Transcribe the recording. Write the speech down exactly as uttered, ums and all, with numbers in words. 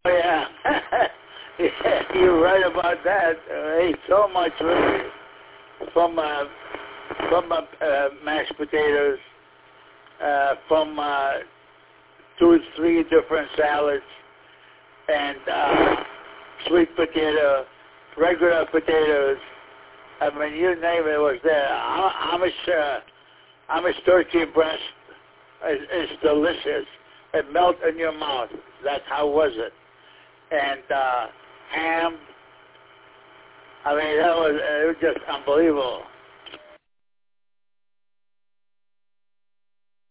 Oh, yeah. Yeah, you're right about that. I ate so much really from uh, from uh, uh, mashed potatoes, uh, from uh, two, three different salads, and uh, sweet potato, regular potatoes. I mean, you name it, it was there. Amish, uh, Amish turkey breast is, is delicious. It melts in your mouth. That's how was it. And uh, ham. I mean, that was, it was just unbelievable.